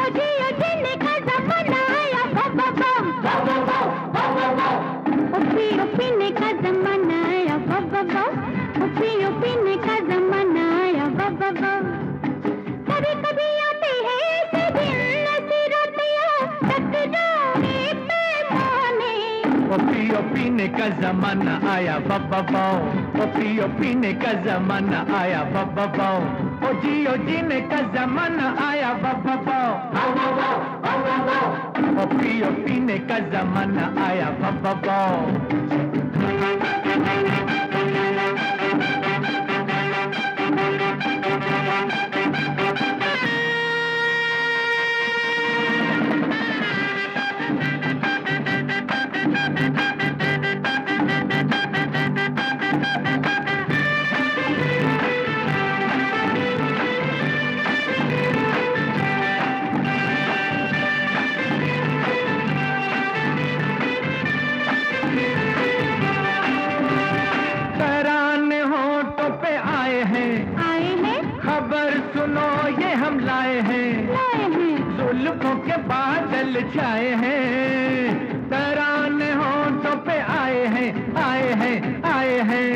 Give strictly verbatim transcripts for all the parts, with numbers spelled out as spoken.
जियो जीने का जमाना आया, वाह वाह वाह, वाह वाह वाह, वाह वाह वाह। ओ पियो पीने का जमाना आया, वाह वाह वाह। ओ पियो पीने का जमाना आया, वाह वाह वाह। कभी कभी आते हैं ऐसे दिन, ऐसी रातियां टकराए पैमाने। ओ पियो पीने का जमाना आया, वाह वाह वाह। ओ पियो पीने का जमाना आया, वाह वाह वाह। ओ जियो जीने का जमाना आया, वाह वाह वाह। ओ पियो पीने का जमाना आया, वाह वाह वाह। आए हैं, खबर सुनो ये हम लाए हैं, लाए हैं। जुल्फों के बादल छाए हैं, तराने होंठों पे आए हैं, आए हैं, आए हैं।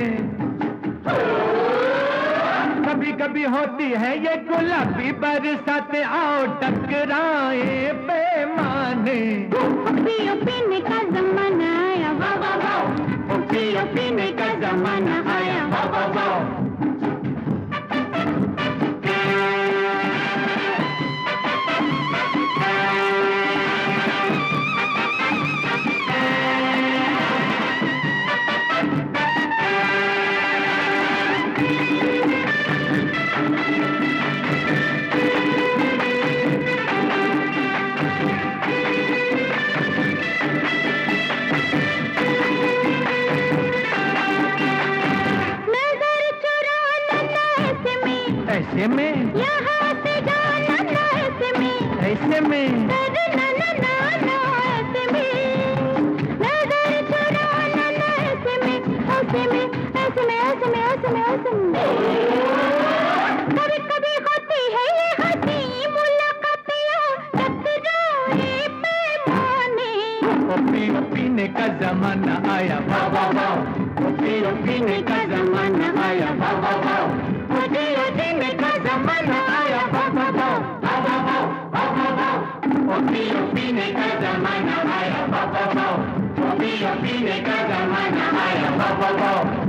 कभी कभी होती है ये गुलाबी बरसात, आओ टकराए पैमाने। पियो पीने का जमाना आया, वाह वाह वाह। पियो पीने का जमाना आया, वाह वाह वाह। ऐसे में, यहाँ से जाना ना ऐसे में, ऐसे में, ना ना ना ना ऐसे में, नजर चुराना ना ऐसे में, ऐसे में, ऐसे में, ऐसे में, ऐसे में, ऐसे में। कभी कभी होती है ये हंसी मुलाकातें, टकराए पैमाने। ओ पियो पीने का जमाना आया, वाह वाह वाह। ओ पियो पीने का जमाना आया, वाह वाह वाह। ओ जियो जीने का जमाना आया, वाह वाह वाह, वाह वाह वाह, वाह वाह वाह। ओ पियो पीने का जमाना आया, वाह वाह वाह। ओ पियो पीने का जमाना आया, वाह वाह वाह।